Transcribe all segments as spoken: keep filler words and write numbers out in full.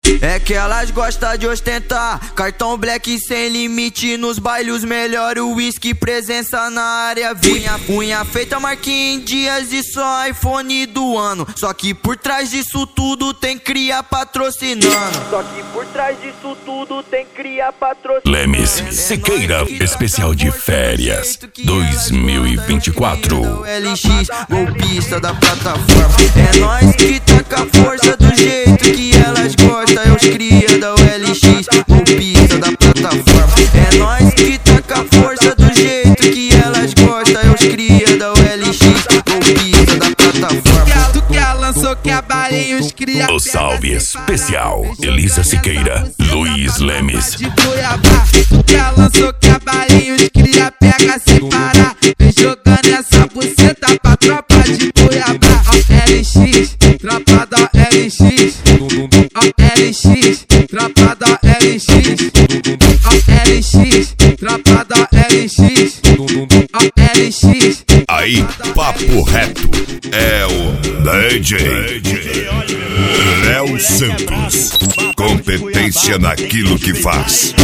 É que elas gostam de ostentar cartão black sem limite nos bailes, melhor o whisky, presença na área. Unha, unha feita, marquinha em dias e só iPhone do ano. Só que por trás disso tudo tem cria patrocinando. Só que por trás disso tudo tem cria patrocinando. Lemes Siqueira, especial de férias dois mil e vinte e quatro. L X, golpista da plataforma. É nós que taca a força do jeito que elas gostam. É os cria da L X, golpista da plataforma. É nós que taca a força do jeito que elas gostam. É os cria da L X, golpista da plataforma. Tu que a lançou que a balinha os cria. O salve especial, Elisa Siqueira, Luiz Lemes. De Cuiabá, tu que a lançou que a balinha os cria pega sem parar. Vem jogando essa buceta pra tropa de Cuiabá. Ó L X, tropa da L X. Ó L X, tropa da L X. Ó L X, tropa da L X. Ó L X. Aí, papo reto, é o D J Léo Santos. Competência naquilo que faz.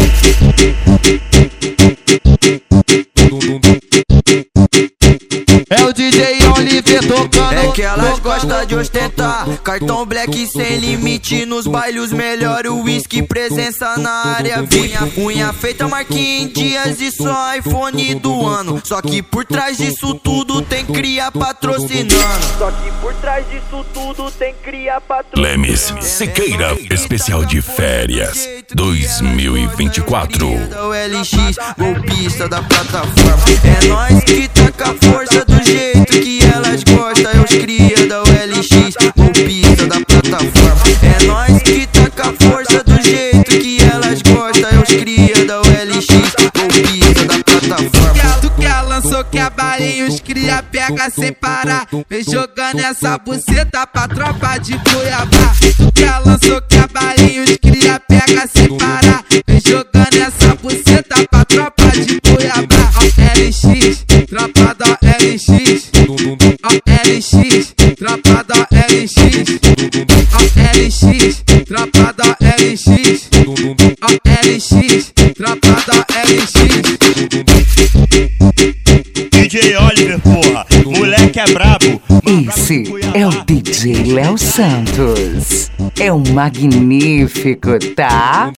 É o D J Oliver tocando. É que elas gostam de ostentar cartão black sem limite nos bailes, melhor o whisky, presença na área. Unha, unha feita, marquinha em dias e só iPhone do ano. Só que por trás disso tudo tem cria patrocinando. Só que por trás disso tudo tem cria patrocinando. Lemes Siqueira, especial de férias dois mil e vinte e quatro. O L X, golpista da plataforma. É nós que taca a força do jeito que elas gostam. É os cria da L X, golpista da plataforma. É nós que taca a força do jeito que elas gostam. É os cria da L X, golpista da plataforma. Tu que a lançou que a balinha os cria pega sem parar. Vem jogando essa buceta pra tropa de Cuiabá. Tu que a lançou que a balinha os cria pega sem parar. Vem jogando essa buceta pra tropa de Cuiabá. Ó L X, tropa da L X. Ó L X, tropa da L X. Ó L X, tropa da L X. Ó L X, tropa da L X. D J Oliver, porra, moleque é brabo. Esse é o D J Léo Santos. É um magnífico, tá?